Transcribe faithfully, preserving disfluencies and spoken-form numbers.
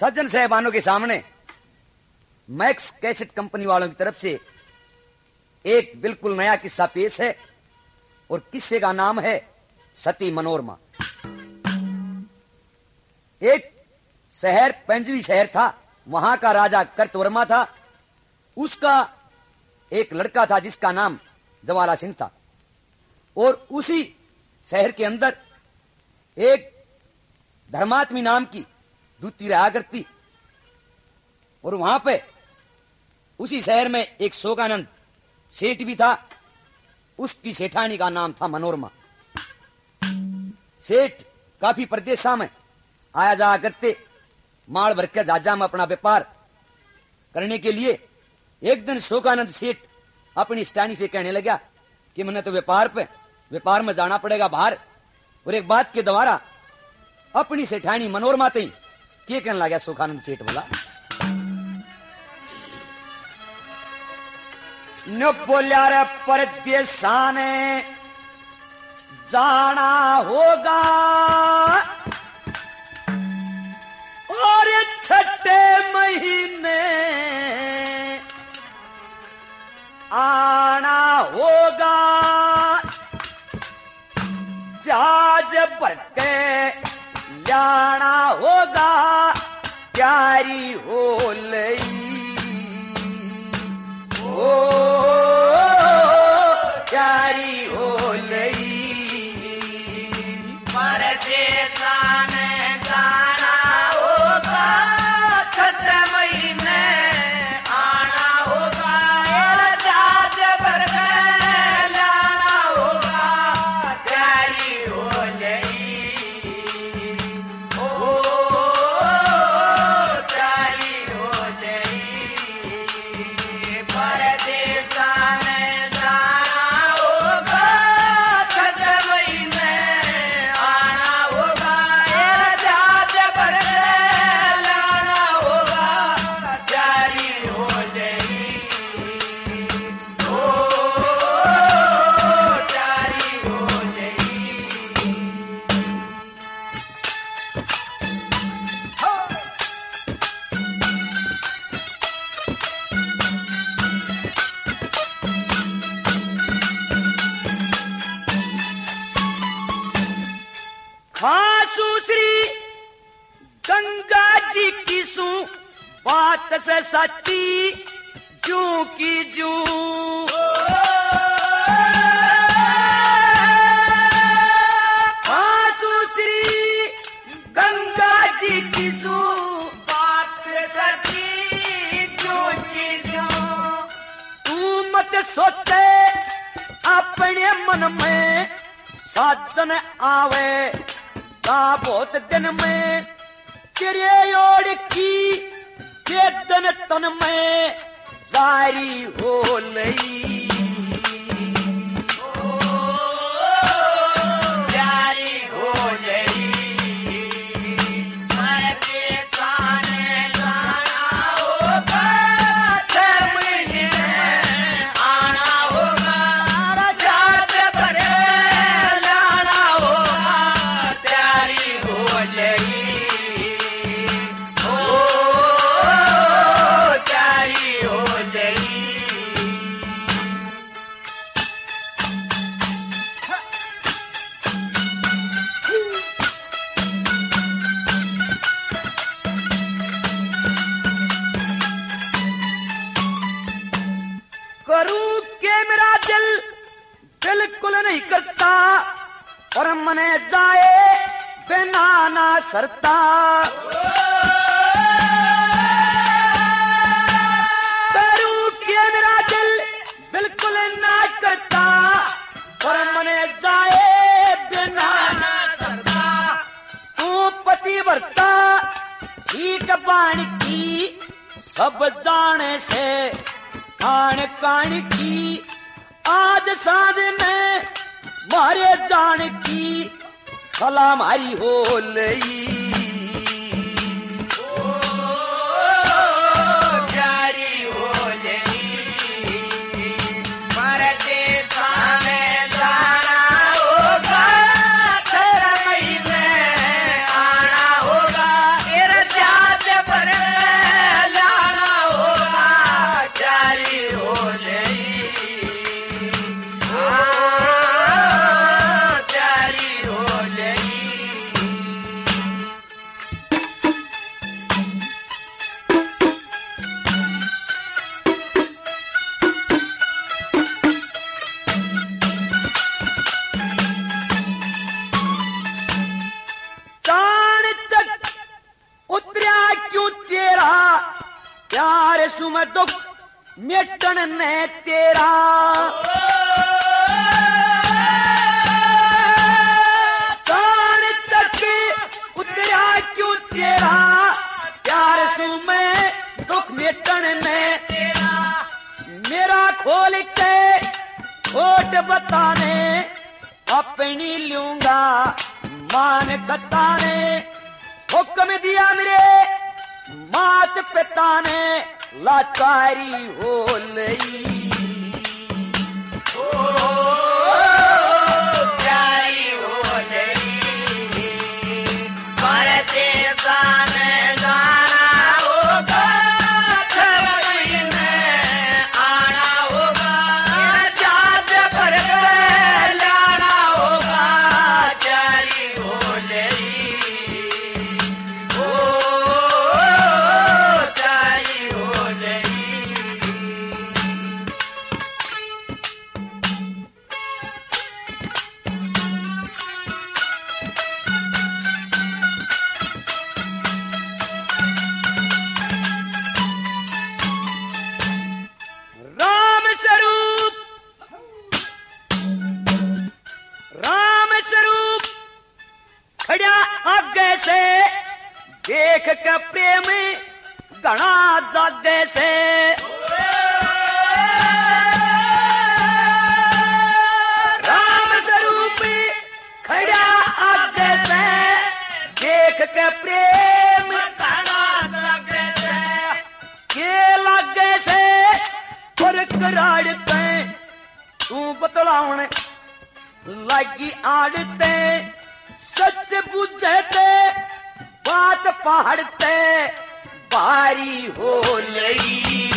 सज्जन साहबानों के सामने max cassette company वालों की तरफ से एक बिल्कुल नया किस्सा पेश है और किस्से का नाम है सती मनोरमा। एक शहर पंजवी शहर था, वहां का राजा कर्तवर्मा था। उसका एक लड़का था जिसका नाम जवाला सिंह था और उसी शहर के अंदर एक धर्मात्मी नाम की दूती रहा करती और वहां पे उसी शहर में एक शोकानंद सेठ भी था। उसकी सेठानी का नाम था मनोरमा। सेठ काफी प्रदेशा में आया जाया करते, माल भर के जहाजा में अपना व्यापार करने के लिए। एक दिन शोकानंद सेठ अपनी सेठानी से कहने लगा कि मैंने तो व्यापार पे व्यापार में जाना पड़ेगा बाहर। और एक बात के द्वारा अपनी सेठानी मनोरमा तई के कहने लगा शोकानंद सेठ बोला, न बोलिया रे परदेसा ने जाना होगा और छठे महीने आना होगा। जहाज भर के लाना होगा, प्यारी हो लई ओ प्यारी हो लई। परदेसा ने जाना होगा, छठ महीने आना होगा। जहाज भर के लाना होगा, प्यारी हो लई ओ प्यारी हो लई। परदेसा ने जाना होगा, छठ महीने आना होगा। जहाज भर के लाना होगा, प्यारी हो लई ओ प्यारी हो लई। खासू श्री गंगा जी की सू बात से सच्ची जू की जू। खासू श्री गंगा जी की सू बात से सच्ची जू की जू। तू मत सोचे अपने मन में साजन आवे का बहुत दिन में तेरे ओर की वेदन तन में जारी हो लई ओ प्यारी हो लई। परदेसा ने जाना होगा, छह महीने आना होगा। जहाज भर के लाना होगा, प्यारी हो लई ओ प्यारी हो लई। करूं के मेरा दिल बिल्कुल नहीं करता और मने जाए बिना ना सरता। करूं के मेरा दिल बिल्कुल ना करता और मने जाए बिना ना सरता। तू पति वर्ता ठीक बाण की सब जाने से खान कान की। आज साँझ में मारे जान की सलाम हरी हो लई ओ प्यारी हो लई। परदेसा में जाना होगा, छह महीने आना होगा। जहाज भर प्यार सुम दुख मेटन ने तेरा कान चके उतरा क्यों चेरा प्यार सुम दुख मेटन ने तेरा मेरा खोल के खोट बताने अपनी लूंगा मान कताने हुक्म दिया मेरे मात पिता ने लाचारी हो लई ओ प्यारी हो लई करते जाने जाना होगा में आना होगा चाँद पर लाना होगा प्यारी हो लई आगे से देख के प्रेम घना जागे से राम स्वरूप खड़ा आगे से देख के प्रेम घना जागे से के लागे से और कराड़ पे तू बतलाउन लागी आड़ते सच बुझते बात पहाड़ते बारी हो लई